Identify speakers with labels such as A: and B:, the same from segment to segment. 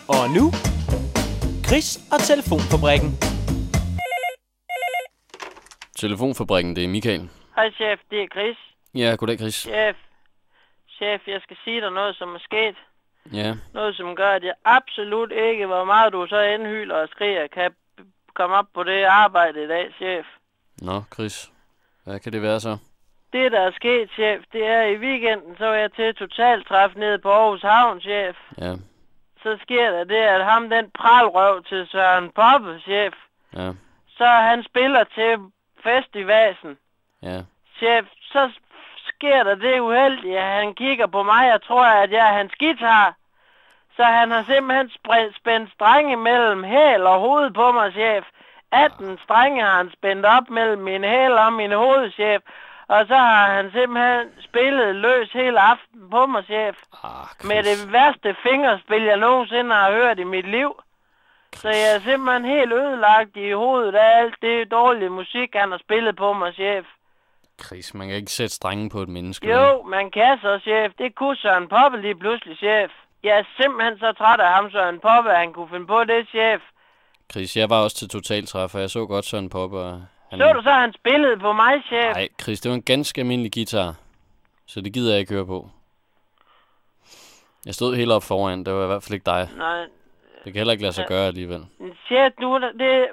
A: Og nu, Chris og Telefonfabrikken.
B: Telefonfabrikken, det er Michael.
C: Hej chef, det er Chris.
B: Ja, goddag Chris.
C: Chef, jeg skal sige dig noget, som er sket.
B: Ja,
C: Noget, som gør, at jeg absolut ikke, hvor meget du så indhyler og skriger, kan komme op på det arbejde i dag, chef.
B: nå Chris. Hvad kan det være så?
C: Det, der er sket, chef, det er i weekenden, så var jeg til totaltræf nede på Aarhus Havn, chef.
B: Ja,
C: Så sker der det, at ham, den pralrøv til Søren Poppe, chef,
B: ja,
C: så han spiller til festivasen.
B: ja.
C: Chef, så sker der det uheldige, at han kigger på mig og tror, at jeg er hans guitar. Så han har simpelthen spændt strenge mellem hæl og hoved på mig, chef. 18 strenge har han spændt op mellem min hæl og min hoved, chef. Og så har han simpelthen spillet løs hele aften på mig, chef.
B: Chris.
C: Med det værste fingerspil, jeg nogensinde har hørt i mit liv. Så jeg er simpelthen helt ødelagt i hovedet af alt det dårlige musik, han har spillet på mig, chef.
B: Chris, man kan ikke sætte strenge på et menneske.
C: Jo, man kan så, chef. Det kunne Søren Poppe lige pludselig, chef. Jeg er simpelthen så træt af ham, Søren Poppe, at han kunne finde på det, chef.
B: Chris, jeg var også til totaltræf, og jeg så godt Søren Poppe. Og
C: Så du så hans billede på mig, chef?
B: Nej, Chris, det var en ganske almindelig guitar. Så det gider jeg ikke høre på. Jeg stod helt op foran, det var i hvert fald ikke dig.
C: Nej.
B: Det kan heller ikke lade sig gøre alligevel.
C: Chef, nu det...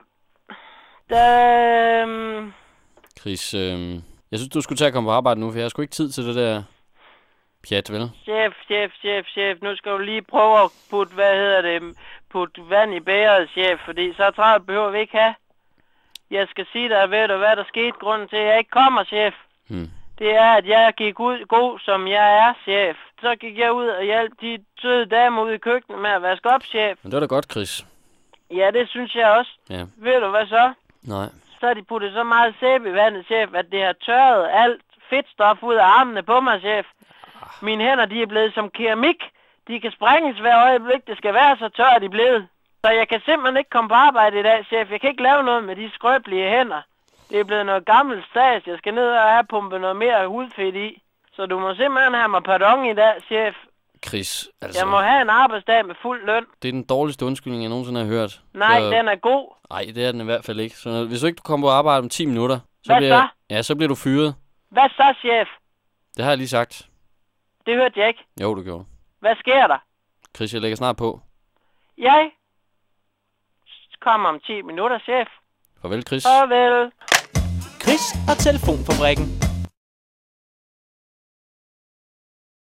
B: Chris, jeg synes, du skulle tage at komme på arbejde nu, for jeg har sgu ikke tid til det der pjat, vel?
C: Chef, nu skal du lige prøve at putte vand i bæret, chef, fordi så travlt behøver vi ikke have. Jeg skal sige dig, ved du hvad der skete, grunden til, at jeg ikke kommer, chef. Det er, at jeg gik ud god, som jeg er, chef. Så gik jeg ud og hjalp de søde damer ude i køkkenet med at vaske op, chef.
B: Men det var da godt, Chris.
C: Ja, det synes jeg også.
B: Ja.
C: Ved du hvad så?
B: Nej.
C: Så har de puttet så meget sæbe i vandet, chef, at det har tørret alt fedtstof ud af armene på mig, chef. Mine hænder, de er blevet som keramik. De kan sprænges hver øjeblik, det skal være så tør, de er blevet. Så jeg kan simpelthen ikke komme på arbejde i dag, chef. Jeg kan ikke lave noget med de skrøbelige hænder. Det er blevet noget gammelt stas. Jeg skal ned og have pumpet noget mere hudfedt i. Så du må simpelthen have mig pardon i dag, chef.
B: Chris, altså...
C: Jeg må have en arbejdsdag med fuld løn.
B: Det er den dårligste undskyldning, jeg nogensinde har hørt.
C: Nej, den er god.
B: Nej, det er den i hvert fald ikke. Så hvis du ikke kommer på arbejde om 10 minutter, så bliver du fyret.
C: Hvad så, chef?
B: Det har jeg lige sagt.
C: Det hørte jeg ikke.
B: Jo, du gjorde.
C: Hvad sker der?
B: Chris, jeg lægger snart på.
C: Jeg kommer om 10 minutter, chef.
B: Farvel, Chris.
C: Farvel.
A: Chris og Telefonfabrikken.